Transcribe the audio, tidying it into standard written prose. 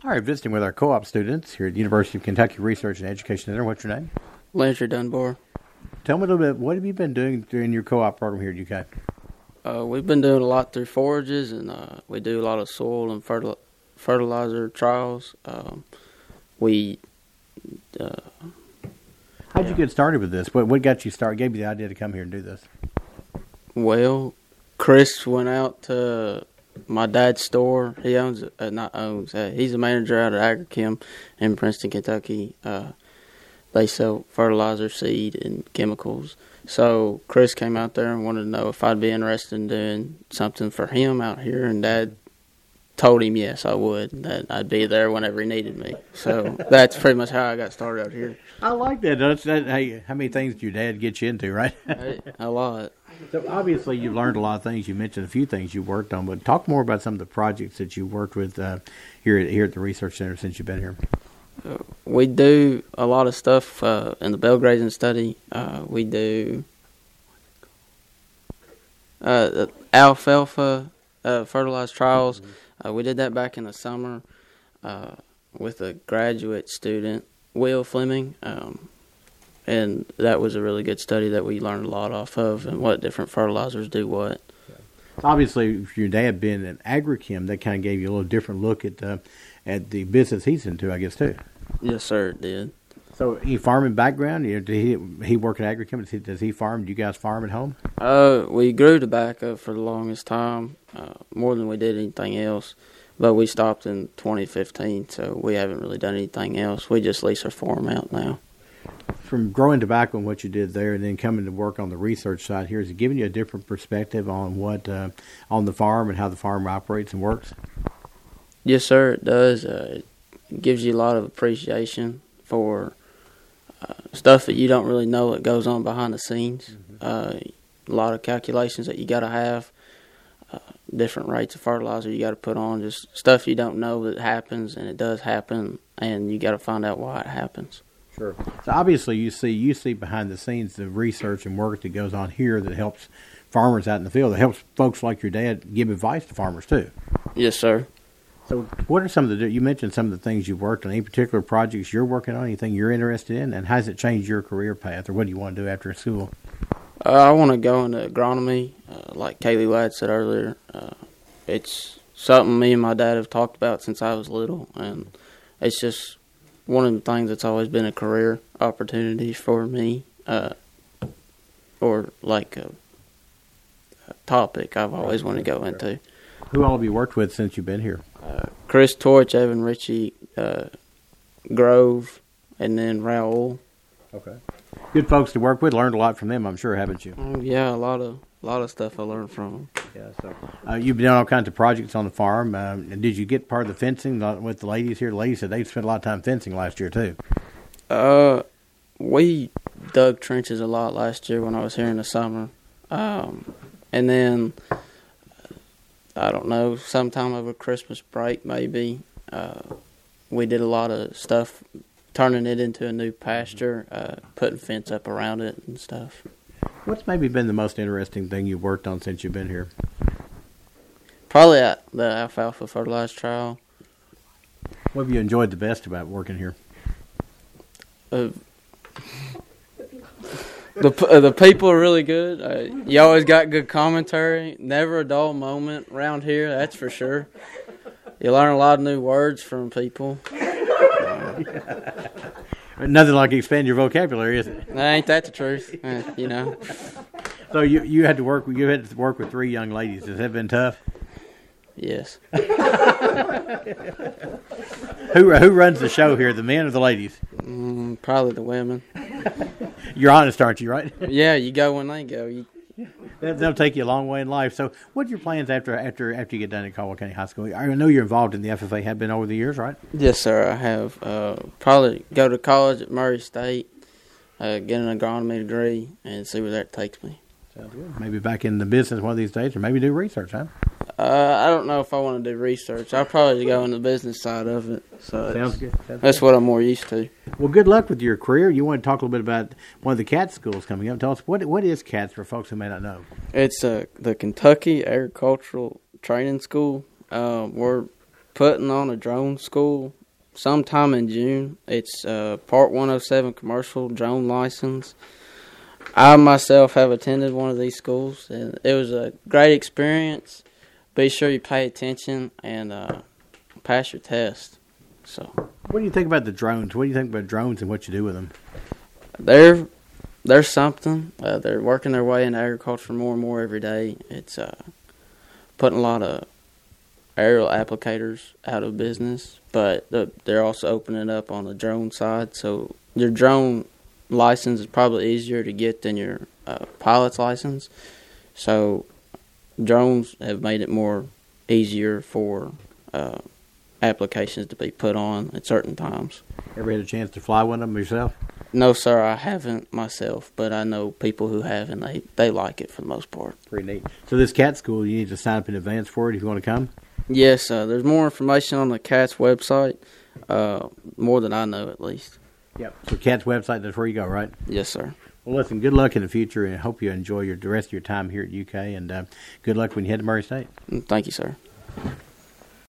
All right, visiting with our co-op students here at the University of Kentucky Research and Education Center. What's your name? Landry Dunbar. Tell me a little bit, what have you been doing during your co-op program here at UK? We've been doing a lot through forages, and we do a lot of soil and fertilizer trials. We How'd you get started with this? What got you started, gave you the idea to come here and do this? Well, Chris went out to my dad's store. He owns, he's a manager out at Agrichem in Princeton, Kentucky. They sell fertilizer, seed, and chemicals. So Chris came out there and wanted to know if I'd be interested in doing something for him out here, and Dad told him yes, I would, that I'd be there whenever he needed me. So that's pretty much how I got started out here. I like that. Hey, how many things did your dad get you into, right? A lot. So obviously you've learned a lot of things. You mentioned a few things you worked on, but talk more about some of the projects that you worked with here at the Research Center since you've been here. We do a lot of stuff in the bell grazing study. We do alfalfa fertilized trials. We did that back in the summer with a graduate student, Will Fleming, and that was a really good study that we learned a lot off of and what different fertilizers do what. Obviously, your dad being an Agrichem, that kind of gave you a little different look at the business he's into, I guess, too. Yes, sir, it did. So, any farming background? Did he work at Agrichem? Does he farm? Do you guys farm at home? We grew tobacco for the longest time, more than we did anything else. But we stopped in 2015, so we haven't really done anything else. We just lease our farm out now. From growing tobacco and what you did there, and then coming to work on the research side here, has it given you a different perspective on what on the farm and how the farm operates and works? Yes, sir, it does. It gives you a lot of appreciation for stuff that you don't really know that goes on behind the scenes. A lot of calculations that you got to have, different rates of fertilizer you got to put on, just stuff you don't know that happens, and it does happen, and you got to find out why it happens. Sure. So obviously you see behind the scenes the research and work that goes on here that helps farmers out in the field, that helps folks like your dad give advice to farmers too. Yes, sir. So what are some of you mentioned some of the things you've worked on, any particular projects you're working on, anything you're interested in, and how has it changed your career path, or what do you want to do after school? I want to go into agronomy, like Kaylee Ladd said earlier. It's something me and my dad have talked about since I was little, and it's just one of the things that's always been a career opportunity for me, or like a topic I've always wanted to go into. Who all have you worked with since you've been here? Chris Torch, Evan Ritchie, Grove, and then Raoul. Okay. Good folks to work with. Learned a lot from them, I'm sure, haven't you? Yeah, a lot of stuff I learned from them. Yeah. So you've done all kinds of projects on the farm. Did you get part of the fencing with the ladies here? The ladies said they spent a lot of time fencing last year too. We dug trenches a lot last year when I was here in the summer, and then I don't know, sometime over Christmas break maybe, we did a lot of stuff, turning it into a new pasture, putting fence up around it and stuff. What's maybe been the most interesting thing you've worked on since you've been here? Probably the alfalfa fertilizer trial. What have you enjoyed the best about working here? The people are really good. You always got good commentary. Never a dull moment around here, that's for sure. You learn a lot of new words from people. Nothing like expand your vocabulary, is it? Ain't that the truth? You know. So you had to work with three young ladies. Has that been tough? Yes. Who runs the show here, the men or the ladies? Probably the women. You're honest, aren't you, right? Yeah, you go when they go. They'll take you a long way in life. So what are your plans after you get done at Caldwell County High School? I know you're involved in the FFA, have been over the years, right? Yes, sir, I have. Probably go to college at Murray State, get an agronomy degree, and see where that takes me. Sounds good. Maybe back in the business one of these days, or maybe do research, huh? I don't know if I want to do research. I'll probably go on the business side of it. So Sounds good. That's what I'm more used to. Well, good luck with your career. You want to talk a little bit about one of the CATS schools coming up. Tell us, what is CATS for folks who may not know? It's the Kentucky Agricultural Training School. We're putting on a drone school sometime in June. It's Part 107 commercial drone license. I myself have attended one of these schools, and it was a great experience. Be sure you pay attention and pass your test. So, what do you think about the drones? What do you think about drones and what you do with them? They're something. They're working their way into agriculture more and more every day. It's putting a lot of aerial applicators out of business, but they're also opening up on the drone side. So your drone license is probably easier to get than your pilot's license. So drones have made it more easier for applications to be put on at certain times. Ever had a chance to fly one of them yourself? No, sir, I haven't myself, but I know people who have, and they like it for the most part. Pretty neat. So this cat school, you need to sign up in advance for it if you want to come? Yes, there's more information on the CATS website, more than I know at least. Yep. So CATS website, that's where you go, right? Yes, sir. Well, listen, good luck in the future, and I hope you enjoy the rest of your time here at UK, and good luck when you head to Murray State. Thank you, sir.